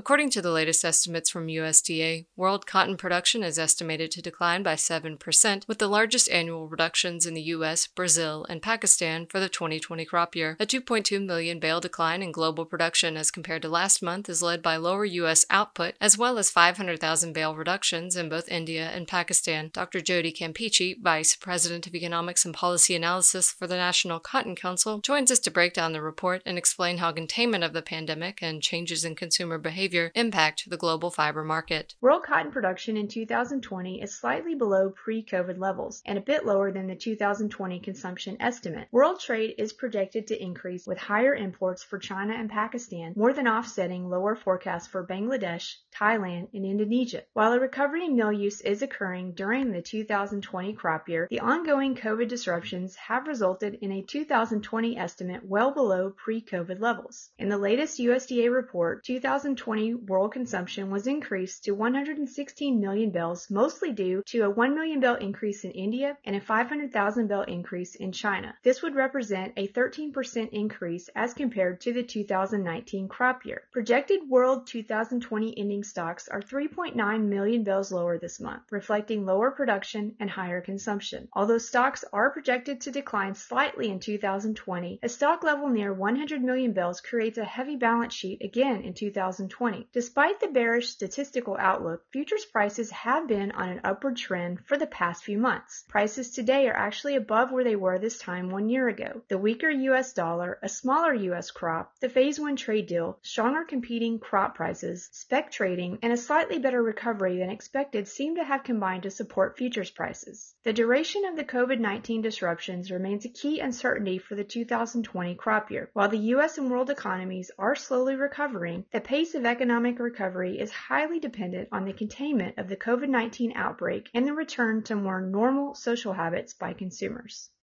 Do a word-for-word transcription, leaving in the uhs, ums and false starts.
According to the latest estimates from U S D A, world cotton production is estimated to decline by seven percent, with the largest annual reductions in the U S, Brazil, and Pakistan for the twenty twenty crop year. A two point two million bale decline in global production as compared to last month is led by lower U S output, as well as five hundred thousand bale reductions in both India and Pakistan. Doctor Jody Campeachy, Vice President of Economics and Policy Analysis for the National Cotton Council, joins us to break down the report and explain how containment of the pandemic and changes in consumer behavior impact the global fiber market. World cotton production in two thousand twenty is slightly below pre-COVID levels and a bit lower than the two thousand twenty consumption estimate. World trade is projected to increase with higher imports for China and Pakistan, more than offsetting lower forecasts for Bangladesh, Thailand, and Indonesia. While a recovery in mill use is occurring during the two thousand twenty crop year, the ongoing COVID disruptions have resulted in a two thousand twenty estimate well below pre-COVID levels. In the latest U S D A report, two thousand twenty world consumption was increased to one hundred sixteen million bales, mostly due to a one million bale increase in India and a five hundred thousand bale increase in China. This would represent a thirteen percent increase as compared to the two thousand nineteen crop year. Projected world two thousand twenty ending stocks are three point nine million bales lower this month, reflecting lower production and higher consumption. Although stocks are projected to decline slightly in two thousand twenty, a stock level near one hundred million bales creates a heavy balance sheet again in two thousand twenty. Despite the bearish statistical outlook, futures prices have been on an upward trend for the past few months. Prices today are actually above where they were this time one year ago. The weaker U S dollar, a smaller U S crop, the phase one trade deal, stronger competing crop prices, spec trading, and a slightly better recovery than expected seem to have combined to support futures prices. The duration of the COVID nineteen disruptions remains a key uncertainty for the two thousand twenty crop year. While the U S and world economies are slowly recovering, the pace of economic recovery is highly dependent on the containment of the COVID nineteen outbreak and the return to more normal social habits by consumers.